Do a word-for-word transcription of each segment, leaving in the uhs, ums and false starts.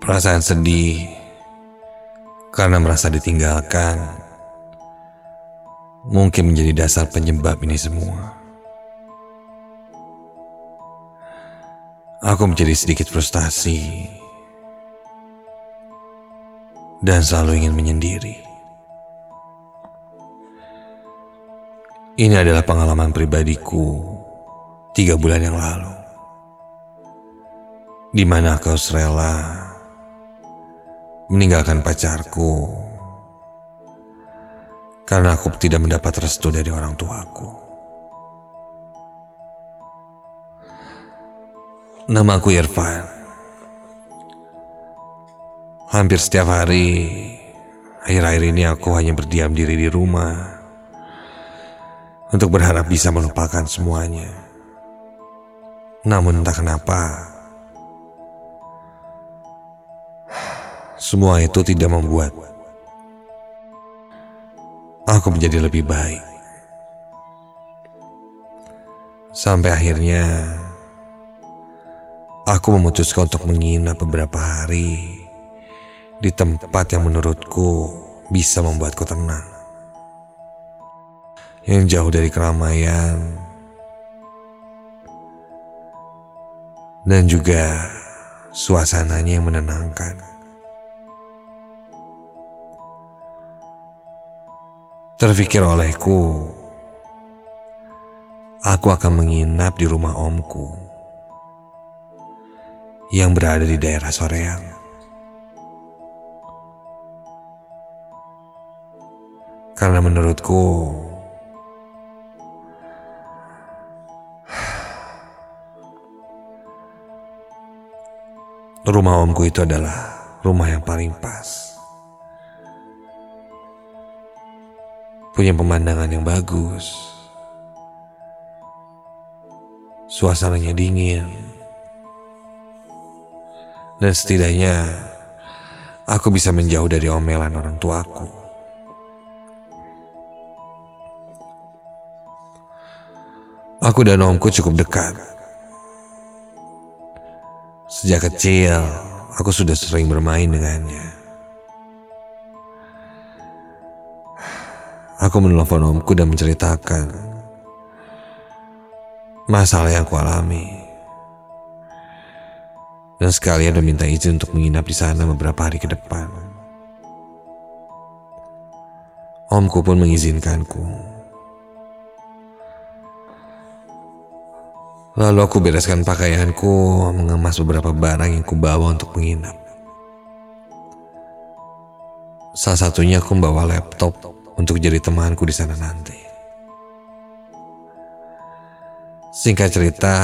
Perasaan sedih karena merasa ditinggalkan mungkin menjadi dasar penyebab ini semua. Aku menjadi sedikit frustasi dan selalu ingin menyendiri. Ini adalah pengalaman pribadiku tiga bulan yang lalu, di mana aku harus rela meninggalkan pacarku karena aku tidak mendapat restu dari orang tuaku. Nama aku Irfan. Hampir setiap hari akhir-akhir ini aku hanya berdiam diri di rumah untuk berharap bisa melupakan semuanya. Namun entah kenapa semua itu tidak membuat aku menjadi lebih baik. Sampai akhirnya aku memutuskan untuk menginap beberapa hari di tempat yang menurutku bisa membuatku tenang, yang jauh dari keramaian dan juga suasananya yang menenangkan. Terfikir olehku, aku akan menginap di rumah omku yang berada di daerah Soreang. Karena menurutku rumah omku itu adalah rumah yang paling pas. Punya pemandangan yang bagus, suasananya dingin, dan setidaknya aku bisa menjauh dari omelan orang tuaku. Aku dan omku cukup dekat. Sejak kecil, aku sudah sering bermain dengannya. Aku menelpon omku dan menceritakan masalah yang aku alami, dan sekalian meminta izin untuk menginap di sana beberapa hari ke depan. Omku pun mengizinkanku. Lalu aku bereskan pakaianku, mengemas beberapa barang yang kubawa untuk menginap. Salah satunya aku membawa laptop untuk jadi temanku di sana nanti. Singkat cerita,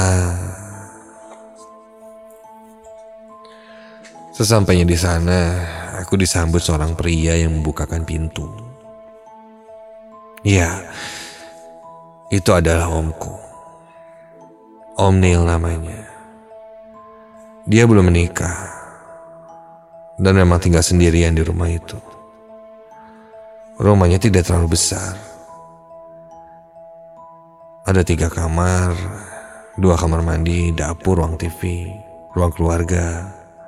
sesampainya di sana, aku disambut seorang pria yang membukakan pintu. Ya, itu adalah omku. Om Neil namanya. Dia belum menikah dan memang tinggal sendirian di rumah itu. Rumahnya tidak terlalu besar. Ada tiga kamar, dua kamar mandi, dapur, ruang T V, ruang keluarga.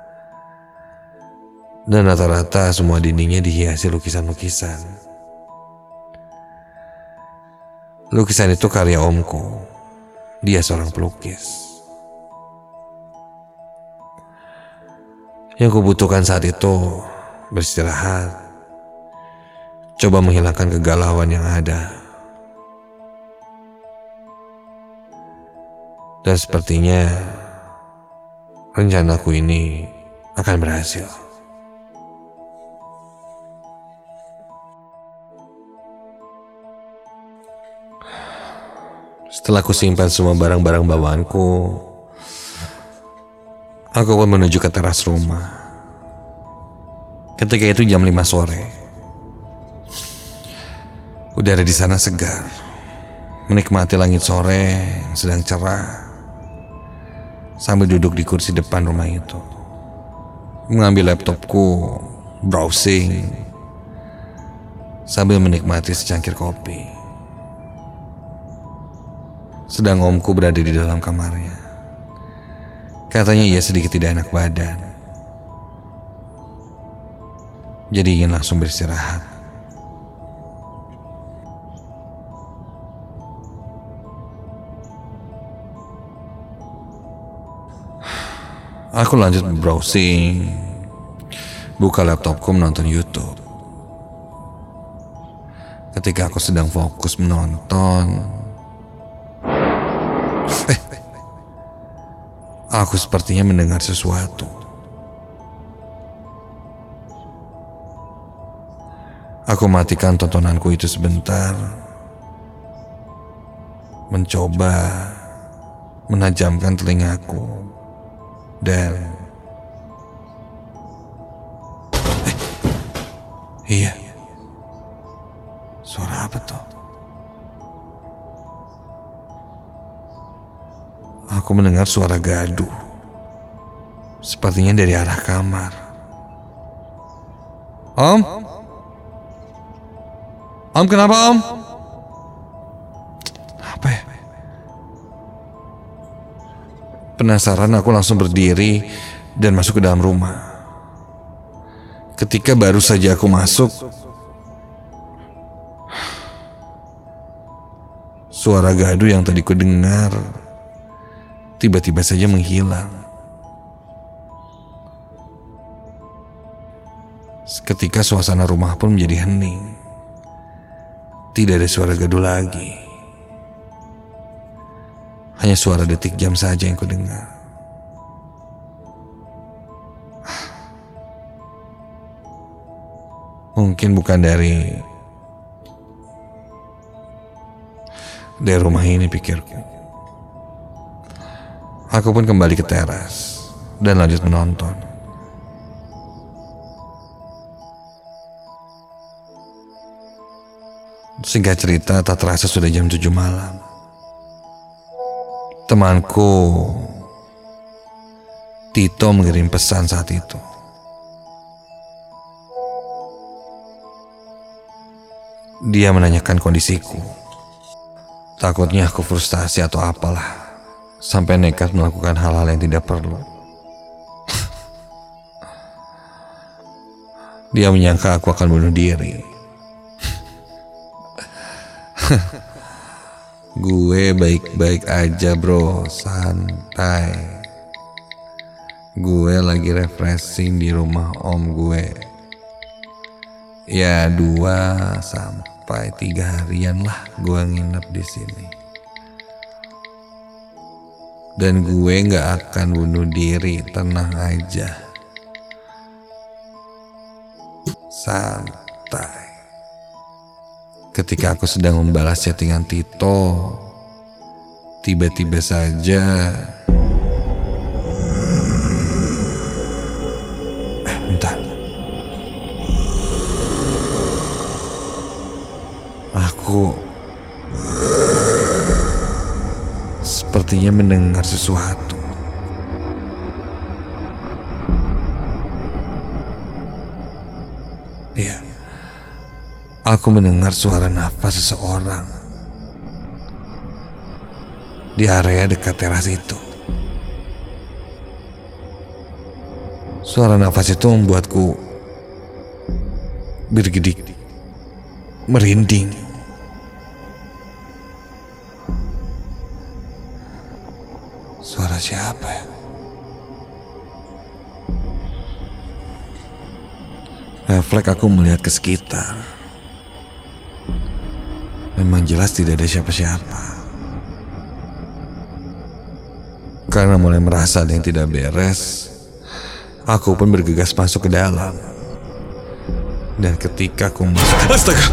Dan rata-rata semua dindingnya dihiasi lukisan-lukisan. Lukisan itu karya omku. Dia seorang pelukis. Yang kubutuhkan saat itu beristirahat, coba menghilangkan kegalauan yang ada. Dan sepertinya rencanaku ini akan berhasil. Setelah aku simpan semua barang-barang bawaanku, aku pun menuju ke teras rumah. Ketika itu jam lima sore. Udara di sana segar, menikmati langit sore yang sedang cerah, sambil duduk di kursi depan rumah itu, mengambil laptopku, browsing, sambil menikmati secangkir kopi. Sedang omku berada di dalam kamarnya. Katanya ia sedikit tidak enak badan. jadi ingin langsung beristirahat. Aku lanjut browsing, buka laptopku menonton YouTube. Ketika aku sedang fokus menonton, eh, aku sepertinya mendengar sesuatu. Aku matikan tontonanku itu sebentar, mencoba menajamkan telingaku, dan eh, iya, suara apa tuh? Aku mendengar suara gaduh, sepertinya dari arah kamar. Om? Om, kenapa Om? Apa ya? Penasaran, aku langsung berdiri dan masuk ke dalam rumah. Ketika baru saja aku masuk, suara gaduh yang tadi ku dengar tiba-tiba saja menghilang. Ketika suasana rumah pun menjadi hening. Tidak ada suara gaduh lagi. Hanya suara detik jam saja yang ku dengar. Mungkin bukan dari dari rumah ini, pikirku. Aku pun kembali ke teras dan lanjut menonton. Singkat cerita, tak terasa sudah jam tujuh malam. Temanku Tito mengirim pesan saat itu. Dia menanyakan kondisiku. Takutnya aku frustasi atau apalah, sampai nekat melakukan hal-hal yang tidak perlu. Dia menyangka aku akan bunuh diri. Gue baik-baik aja bro, santai. Gue lagi refreshing di rumah om gue. Ya dua sampai tiga harian lah gue nginep di sini. Dan gue nggak akan bunuh diri, tenang aja. Santai. Ketika aku sedang membalas chattingan Tito, tiba-tiba saja Eh, bentar. Aku sepertinya mendengar sesuatu. Iya. Aku mendengar suara nafas seseorang di area dekat teras itu. Suara nafas itu membuatku bergidik, merinding. Suara siapa ya? Refleks aku melihat ke sekitar. Memang jelas tidak ada siapa-siapa. Karena mulai merasa ada yang tidak beres, aku pun bergegas masuk ke dalam. Dan ketika aku masuk, astaga,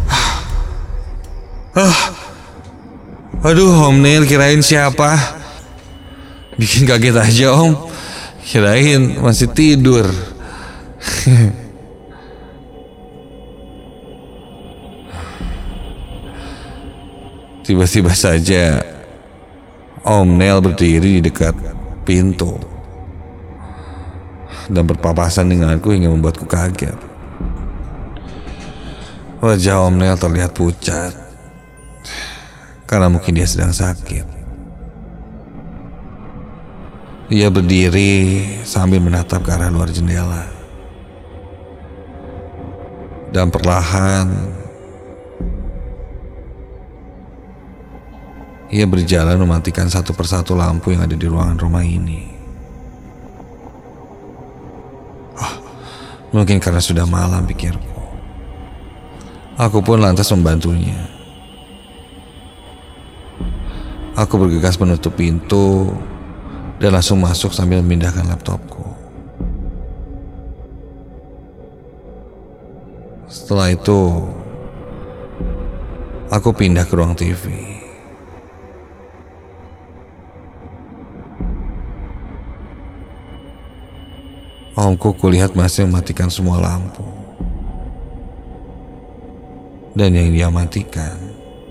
ah, aduh Om Neil, kirain siapa? Bikin kaget aja Om. Kirain masih tidur. Tiba-tiba saja Om Neil berdiri di dekat pintu dan berpapasan denganku hingga membuatku kaget. Wajah Om Neil terlihat pucat karena mungkin dia sedang sakit. Dia berdiri sambil menatap ke arah luar jendela. Dan perlahan ia berjalan mematikan satu persatu lampu yang ada di ruangan rumah ini. Oh, mungkin karena sudah malam, pikirku. Aku pun lantas membantunya. Aku bergegas menutup pintu dan langsung masuk sambil memindahkan laptopku. Setelah itu, aku pindah ke ruang T V. Omku kulihat masih mematikan semua lampu. Dan yang dia matikan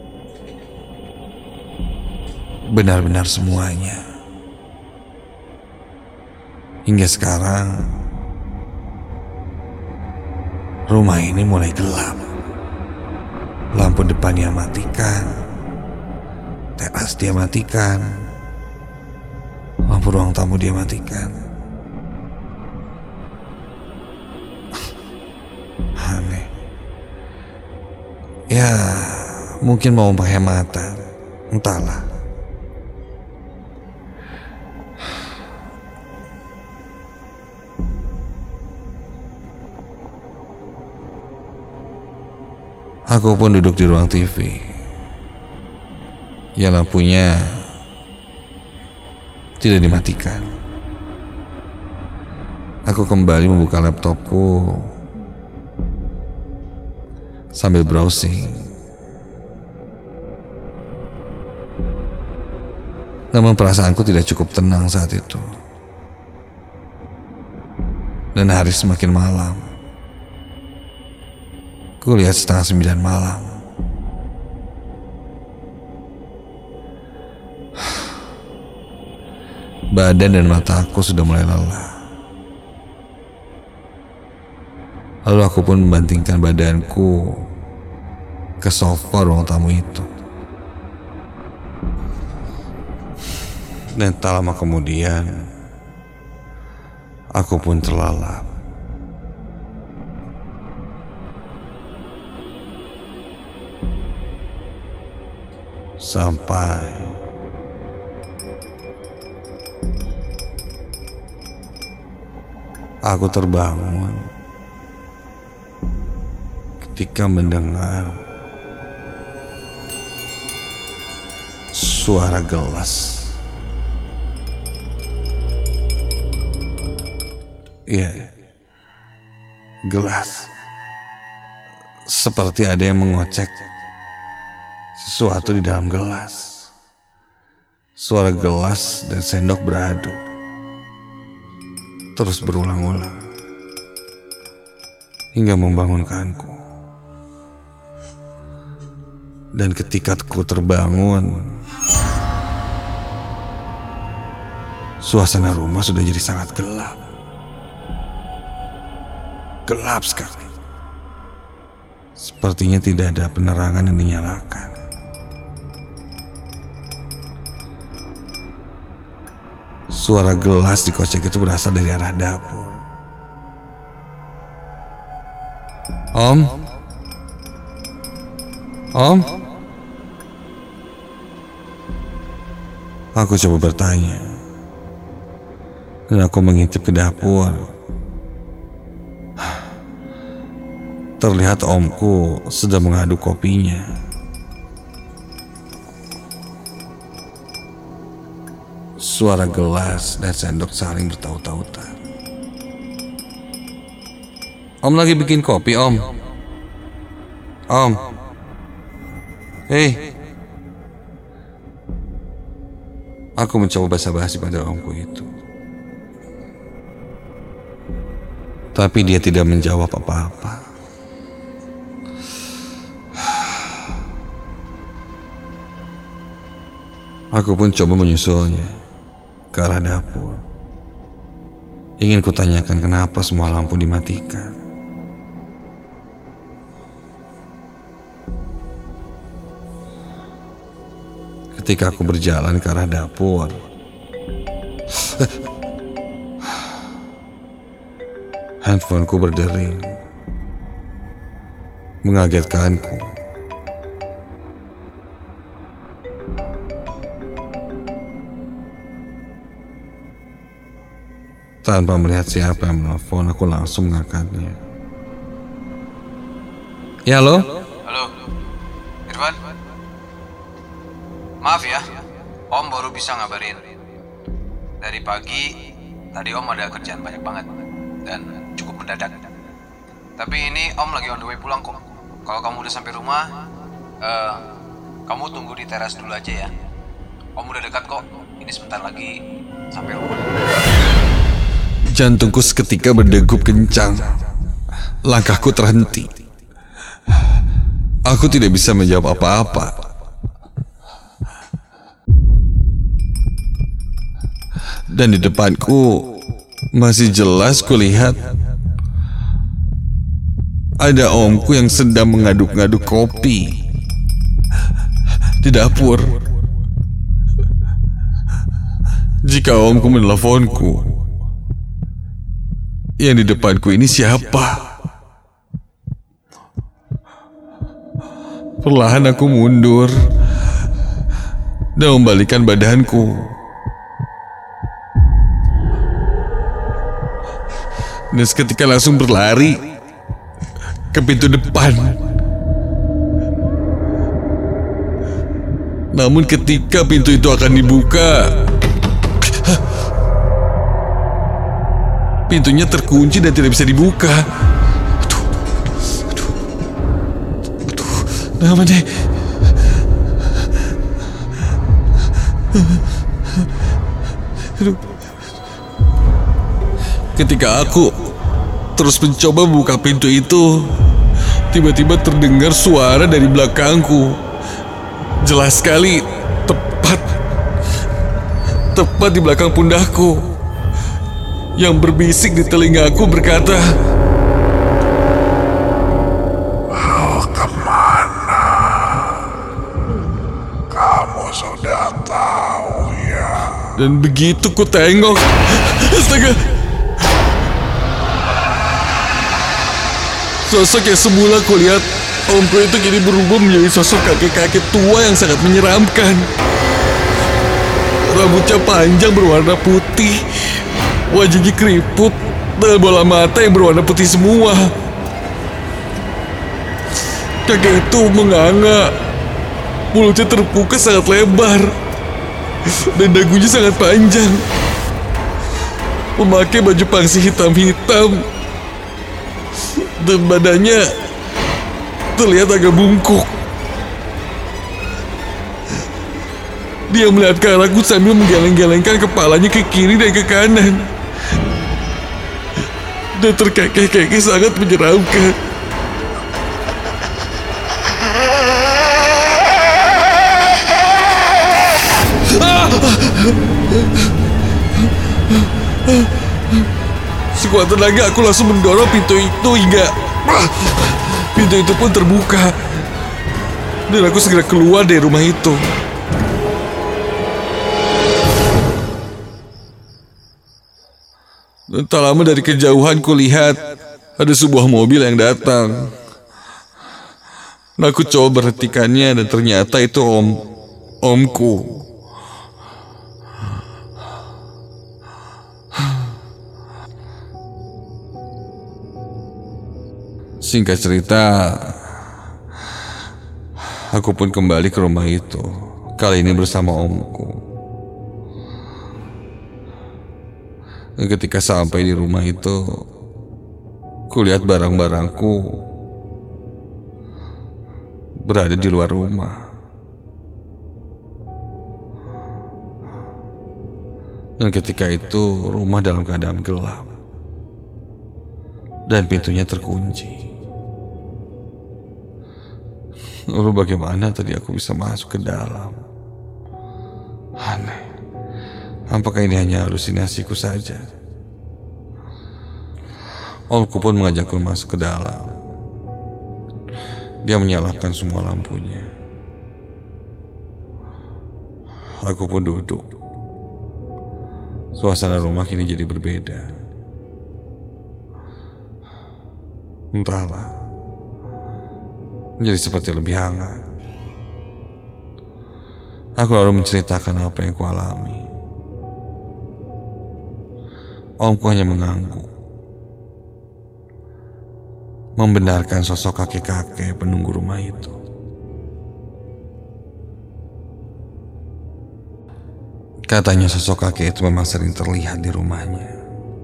benar-benar semuanya. Hingga sekarang rumah ini mulai gelap. Lampu depan dia matikan, teras dia matikan, lampu ruang tamu dia matikan. Aneh. Ya, mungkin mau penghematan, entahlah. Aku pun duduk di ruang T V. Ya, lampunya tidak dimatikan. Aku kembali membuka laptopku sambil browsing. Namun perasaanku tidak cukup tenang saat itu. Dan hari semakin malam. Ku lihat setengah sembilan malam. Badan dan mata aku sudah mulai lelah. Lalu aku pun membantingkan badanku ke sofa ruang tamu itu. Dan tak lama kemudian, aku pun terlelap. Sampai aku terbangun ketika mendengar suara gelas. Iya, gelas. Seperti ada yang mengocek sesuatu di dalam gelas. Suara gelas dan sendok beradu terus berulang-ulang hingga membangunkanku. Dan ketika aku terbangun, suasana rumah sudah jadi sangat gelap. Gelap sekali. Sepertinya tidak ada penerangan yang dinyalakan. Suara gelas dikocek itu berasal dari arah dapur. Om? Om? Aku coba bertanya. Dan aku mengintip ke dapur. Terlihat omku sedang mengaduk kopinya. Suara gelas dan sendok saling bertaut-tautan. Om lagi bikin kopi, Om. Om. Hei. Aku mencoba basa-basi pada omku itu. Tapi dia tidak menjawab apa-apa. Aku pun coba menyusulnya ke arah dapur. Ingin kutanyakan kenapa semua lampu dimatikan. Ketika aku berjalan ke arah dapur, handphoneku berdering. mengagetkanku. Tanpa melihat siapa yang menelpon, aku langsung mengangkatnya. Ya, halo? Halo, Irfan. Maaf ya, Om baru bisa ngabarin. Dari pagi, tadi Om ada kerjaan banyak banget dan cukup mendadak. Tapi ini Om lagi on the way pulang kok. Kalau kamu udah sampai rumah, uh, kamu tunggu di teras dulu aja ya. Om udah dekat kok, ini sebentar lagi sampai rumah. Jantungku seketika berdegup kencang. Langkahku terhenti. Aku tidak bisa menjawab apa-apa. Dan di depanku masih jelas kulihat ada omku yang sedang mengaduk-ngaduk kopi di dapur. Jika omku meneleponku, yang di depanku ini siapa? Perlahan aku mundur dan membalikkan badanku. Dan seketika langsung berlari ke pintu depan. Namun ketika pintu itu akan dibuka, pintunya terkunci dan tidak bisa dibuka. Aduh, aduh, aduh, nama deh. Aduh. Ketika aku terus mencoba membuka pintu itu, tiba-tiba terdengar suara dari belakangku. Jelas sekali, tepat, tepat di belakang pundakku, yang berbisik di telingaku berkata, "Mau kemana? Kamu sudah tahu ya." Dan begitu ku tengok, astaga, sosok yang semula kulihat omku itu kini berubah menjadi sosok kakek-kakek tua yang sangat menyeramkan. Rambutnya panjang berwarna putih, wajahnya keriput, dan bola mata yang berwarna putih semua. Kakek itu menganga, mulutnya terbuka sangat lebar, dan dagunya sangat panjang. Memakai baju pangsi hitam-hitam, dan badannya terlihat agak bungkuk. Dia melihat ke arahku sambil menggeleng-gelengkan kepalanya ke kiri dan ke kanan, dan terkekeh-kekeh sangat menyeramkan. Sekuat tenaga aku langsung mendorong pintu itu hingga pintu itu pun terbuka, dan aku segera keluar dari rumah itu. Dan tak lama dari kejauhan kulihat ada sebuah mobil yang datang. Nah, aku coba berhentikannya dan ternyata itu om omku. Singkat cerita, aku pun kembali ke rumah itu, kali ini bersama omku. Dan ketika sampai di rumah itu, kulihat barang-barangku berada di luar rumah. Dan ketika itu, rumah dalam keadaan gelap dan pintunya terkunci. Lalu bagaimana tadi aku bisa masuk ke dalam? Aneh. Apakah ini hanya halusinasiku saja? Omku pun mengajakku masuk ke dalam. Dia menyalakan semua lampunya. Aku pun duduk. Suasana rumah kini jadi berbeda. Entahlah, jadi seperti lebih hangat. Aku lalu menceritakan apa yang kualami. Omku hanya mengangguk, membenarkan sosok kakek-kakek penunggu rumah itu. Katanya sosok kakek itu memang sering terlihat di rumahnya.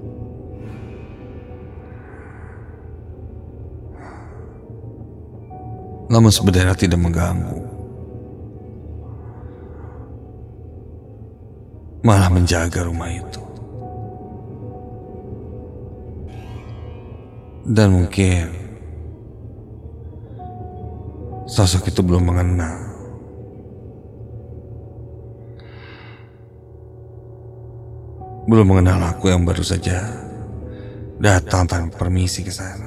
Namun sebenarnya tidak mengganggu, malah menjaga rumah itu. Dan mungkin sosok itu belum mengenal belum mengenal aku yang baru saja datang tanpa permisi ke sana.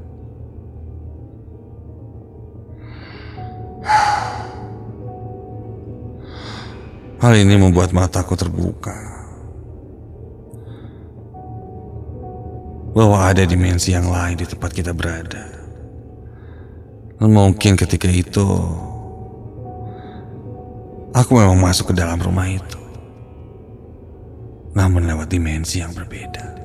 Hal ini membuat mataku terbuka bahwa ada dimensi yang lain di tempat kita berada. Dan mungkin ketika itu aku memang masuk ke dalam rumah itu, namun lewat dimensi yang berbeda.